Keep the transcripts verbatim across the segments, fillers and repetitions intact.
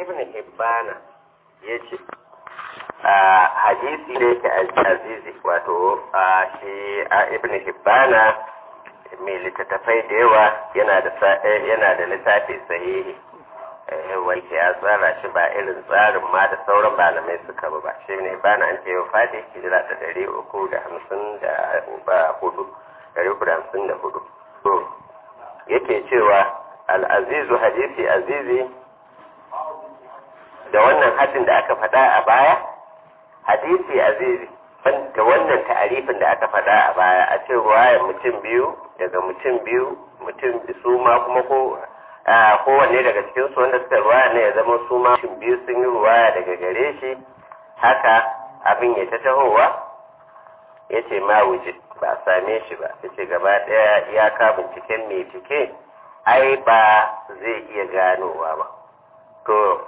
ibn hibbana ya ce a hadisi da yake azizi wato a shi a ibn hibbana mai littattafai da yawa yana da yana da littafi sahihi wanda ya tsara shi ba irin tsarin ma da sauran malamai suka ba shi ne bana an ce yau fadi hijira ta ɗari uku da hamsin da hudu ɗari uku da hamsin da hudu to yake cewa al'azizu hadisi azizi da wannan hadin da aka faɗa a baya hadisi azizi da wannan ta'arifin da aka faɗa a baya a ce ruwayar mutum biyu daga mutum biyu mutum su ma kuma ko kowanne daga cikin su wanda suka ruwaya ne ya zama su ma mutum biyu sun yi ruwaya daga gare shi haka abin ya ta tahowa ya ce ma wuce ba a same shi ba ya ce gaba ɗaya iyaka binciken mai cike ai ba zai iya ganowa ba to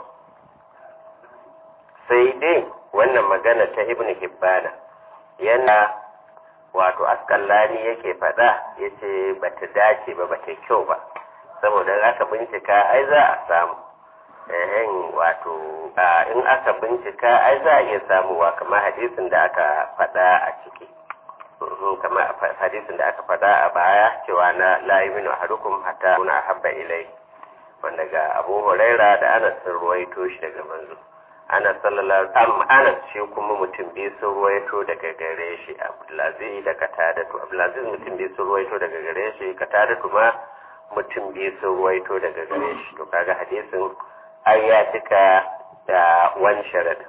sai dai wannan magana ta ibn hibbana yana wato askallani yake faɗa ya ce ba ta dace ba ba ta kyau ba saboda in aka bincika ai za a samu ehen wato in aka bincika ai za a iya samuwa kamar hadisin da aka faɗa a ciki kamar hadisin da aka faɗa a baya cewa na la yuminu ahadukum hatta kuna habba ilai wanda ga Abu Huraira da Anas sun ruwaito shi daga manzo Anas sallallahu alaihi Anas shi kuma mutum biyu sun ruwaito daga gare shi Abdulaziz da Katadatu Abdulaziz mutum biyu sun ruwaito daga gare shi Katadatu ma mutum biyu sun ruwaito daga gare shi to kaga hadisin ai ya cika da wani sharad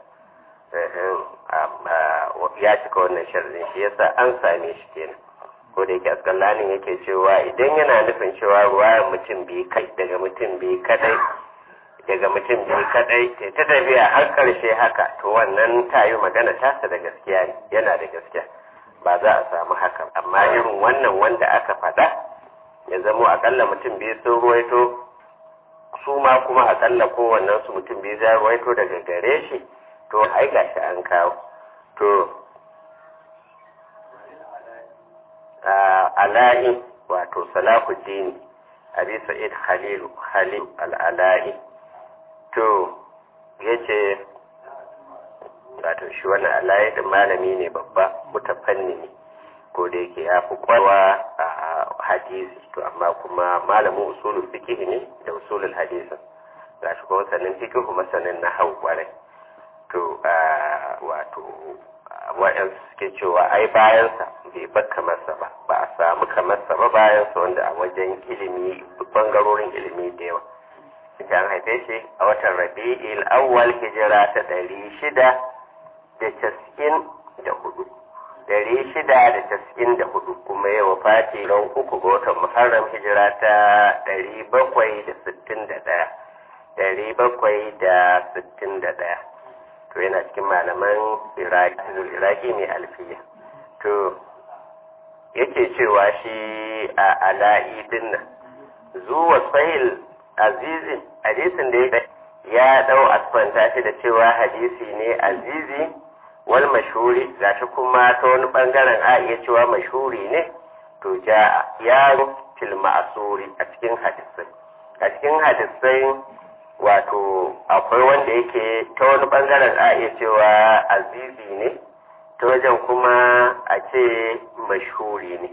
ya cika wannan sharadin shi yasa an same shi kenan ko da yake askallanin yake cewa idan yana nufin cewa ruwayar mutum biyu kai daga mutum biyu kadai daga mutum biyu kadai ta tafiya har karshe haka to wannan tayi magana tasa da gaskiya ne yana da gaskiya ba za a samu haka amma irin wannan wanda aka faɗa ya zamo akalla mutum biyu sun ruwaito su ma kuma akalla kowannen su mutum biyu za ruwaito daga gare shi to ai gashi an kawo to ala'i wato salahuddin abi sa'id khalil khalil al-ala'i to yace wato shi wannan ala'i din malami ne babba mutafanni ne ko da yake ya fi kwawa a hadisi to amma kuma malamin usulul fiqh ne da usulul hadisi ga shi kuma sanin fiqh kuma sanin nahwu kwarai to wato waɗansu suke cewa ai bayansa bai bar kamarsa ba ba a samu kamarsa ba bayansa wanda a wajen ilimi bangarorin ilimi da yawa an haife shi a watan rabi'il awwal hijira ta ɗari shida da casa'in da hudu ɗari shida da casa'in da hudu kuma ya wafati ran uku ga watan muharram hijira ta ɗari bakwai da sittin da ɗaya ɗari bakwai da sittin da ɗaya to yana cikin malaman iraki mai alfiya to yake cewa shi a ala'i dinnan zuwa sahil azizi hadisin da ya dau asfanta shi da cewa hadisi ne azizi wal mashhuri gashi kuma ta wani bangaren a iya cewa mashhuri ne to ja ya fil ma'suri a cikin hadisai a cikin hadisai wato akwai wanda yake ta wani bangaren a iya cewa azizi ne ta wajen kuma a ce mashhuri ne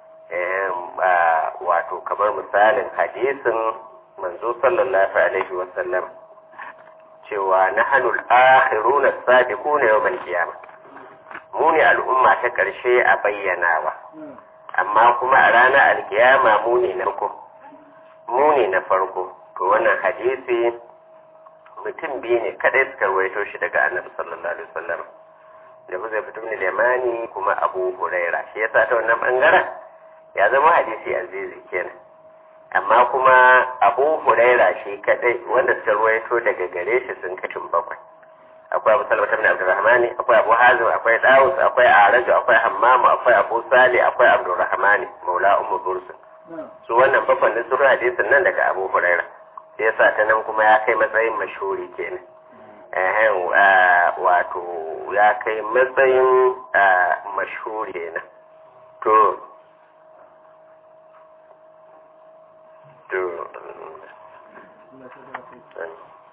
wato kamar misalin hadisin manzo sallallahu alaihi wasallam cewa nahnu al-akhiruna as-sabiquna yawm al-qiyamah mu ne al'umma ta karshe a bayyanawa amma kuma a ranar al-qiyama mu ne na farko mu ne na farko to wannan hadisi mutum biyu ne kadai suka rawaito shi daga annabi sallallahu alaihi wasallam da ba zai fito ne limani kuma Abu Huraira shi yasa ta wannan bangaren ya zama hadisi azizi kenan amma kuma Abu Huraira shi kadai wanda suka rawaito daga gare shi sun kashin bakwai akwai Abu Salama ibn Abdurrahman akwai Abu Hazim akwai Dawud akwai Araju akwai Hammam akwai Abu Salih akwai Abdurrahman maula Ummu Dursun su wannan bakwai ne sun hadisin nan daga Abu Huraira sai yasa ta nan kuma ya kai matsayin mashhuri kenan eh wato ya kai matsayin mashhuri kenan to to